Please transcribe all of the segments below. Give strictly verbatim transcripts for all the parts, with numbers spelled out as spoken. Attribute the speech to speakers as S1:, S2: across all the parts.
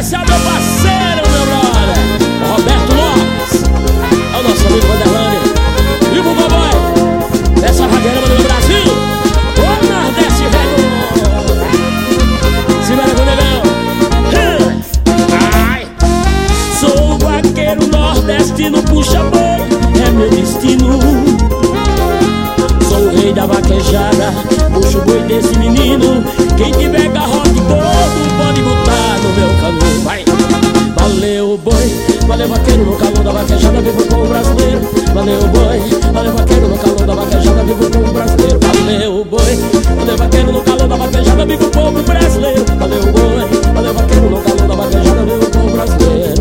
S1: especial, meu parceiro, meu brother Roberto Lopes, é o nosso amigo Vanderlane. E o Buboboy, essa vagueira do Brasil, o Nordeste velho. Se vai com o negão. Ai, sou vaqueiro nordestino, puxa boi, é meu destino. Sou o rei da vaquejada, puxo o boi desse menino. Quem tiver garrote gordo pode botar no meu cano. Vai! Valeu boi, valeu vaqueiro no calor da vaquejada, vivo com o brasileiro. Valeu boi, valeu vaqueiro no calor da vaquejada, vivo com o brasileiro. Valeu boi, valeu vaqueiro no calor da vaquejada, vivo com o brasileiro. Valeu boi, valeu vaqueiro no calor da vaquejada, vivo com o brasileiro.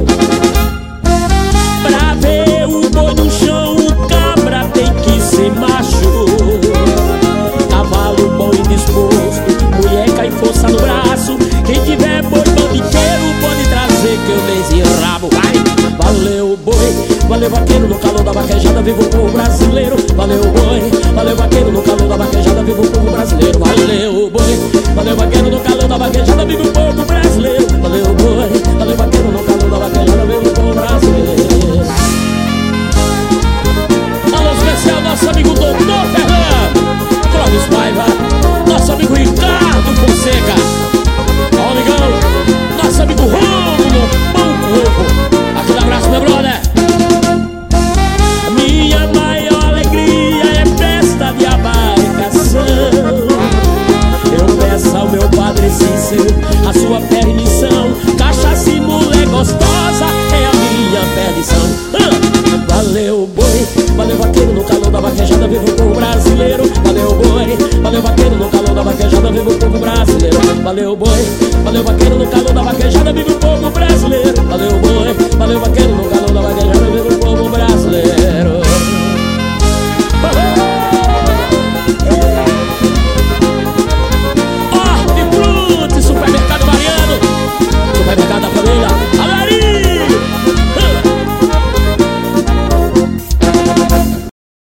S1: Pra ver o boi no chão, o cabra tem que ser macho. Cavalo bom e disposto, mulher cai força no braço. Quem tiver boi bandiqueiro pode trazer que eu desenrabo. Vai! Valeu boi, valeu vaqueiro no calor da vaquejada, vivo com o brasileiro. Valeu boi, valeu vaqueiro no calor da vaquejada, vivo com o brasileiro. Valeu boi, valeu vaqueiro no calor da vaquejada, vivo com o brasileiro. Valeu boi, valeu vaqueiro no calor da vaquejada, vivo com o brasileiro. Alô especial, nosso amigo doutor Fernando Clóvis Paiva, nosso amigo Ricardo Fonseca, ó amigão, nosso amigo Rômulo Pão Ovo. Aquele abraço, meu brother. Minha maior alegria é festa de abarcação. Eu peço ao meu Padre Cícero a sua permissão. Cachaça e mulher gostosa é a minha perdição. ah! Valeu boi, valeu vaqueiro no calor da vaquejada, vivo com o brasileiro. Valeu boi, valeu vaqueiro no calor da vaquejada, vivo com o brasileiro. Valeu boi, valeu vaqueiro no calor da vaquejada, vivo com o brasileiro. Valeu boi, valeu vaqueiro